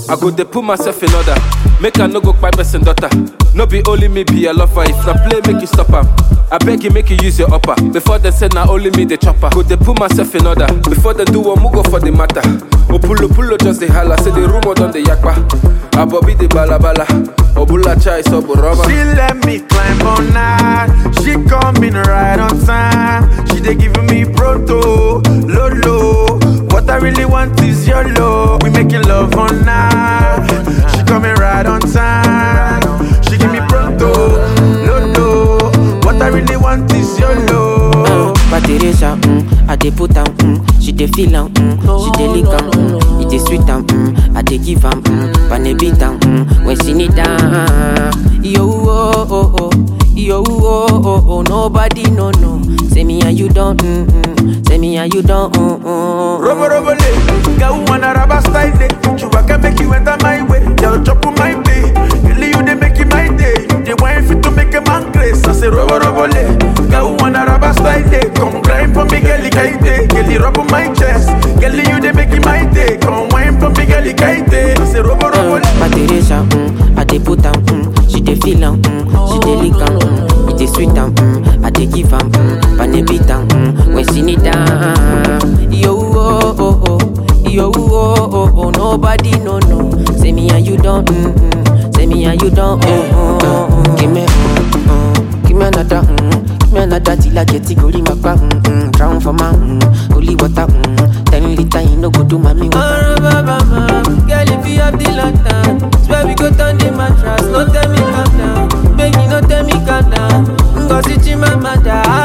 I go dey put myself in order. Make I no go kpai person daughter. No be only me be a lover. If na play, make you stop am. I beg you, make you use your upper. Before they say na only me the chopper. Go dey put myself in order. Before they do one, go for the matter. Pulo just the holla. Say the rumor done the yakpa. Abobi the balabala. Obula chai so buroma. She let me climb on night. She coming right on time. She dey giving me proto, lolo. What I really want is your love. We making love on night. She coming right on time. She give me proto, lolo. What I really want is your love. Teresa, I dey put am, she dey feel am, she dey lick am, it dey sweet am, I dey give am, pane beat am, when she need am. Yo oh oh oh, yo oh oh oh, nobody no. Say me and you don't, say me and you don't. Robo le, girl wanna rubber style day. You can make you enter my way, girl chop on my day. Girl you dey make it my day, you dey want fit to make a man grace. I say robo le, girl wanna rubber style day. Come grind for me, girl kaite. Girl rub on my chest, girl you dey make it my day. Come wine for me, girl kaite. I say robo le. Teresa, I dey put am, she dey feel am, she dey lick am, it dey sweet am, I dey give am, pane beat am, when she need am. Yo oh oh oh, yo oh oh oh, nobody no. Say me and you don't, say me and you don't. Give me another, give me another till I get it go in my back. Drown for my holy water. 10 liter, you no go do mommy water. Girl, if you have the lantern, swear we go turn the mattress. No tell me calm down, baby, no tell me calm down. Cause it's in my mother.